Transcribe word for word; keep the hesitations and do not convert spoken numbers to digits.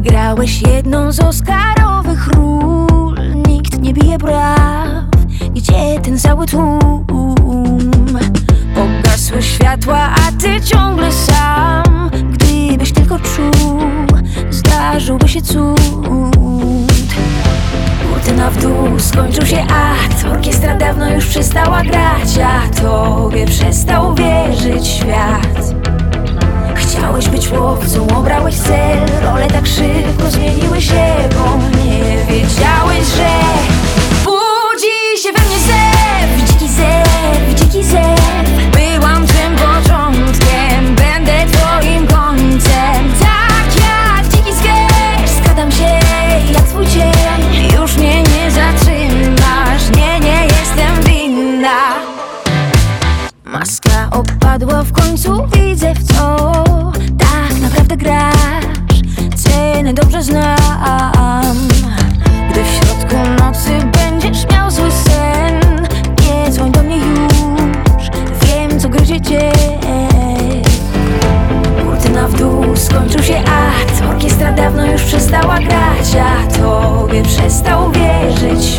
Wygrałeś jedną z oscarowych ról. Nikt nie bije braw. Gdzie ten cały tłum? Pogasły światła, a ty ciągle sam. Gdybyś tylko czuł, zdarzyłby się cud. Kurtyna w dół, skończył się akt. Orkiestra dawno już przestała grać, a tobie przestał wierzyć świat. Chciałeś być łowcą, obrałeś cel. Role tak szybko zmieniły się, bo nie wiedziałeś, że budzi się we mnie zew, dziki zew, dziki zew. Byłam tym początkiem, będę twoim końcem. Tak jak dziki sketch, skradam się jak twój cień. Już mnie nie zatrzymasz, nie, nie jestem winna. Maska opadła w końcu, widzę w co tak naprawdę grasz. Cenę dobrze znam. Gdy w środku nocy będziesz miał zły sen, nie dzwoń do mnie już, wiem co gryzie cię. Kurtyna w dół, skończył się akt. Orkiestra dawno już przestała grać, a tobie przestał wierzyć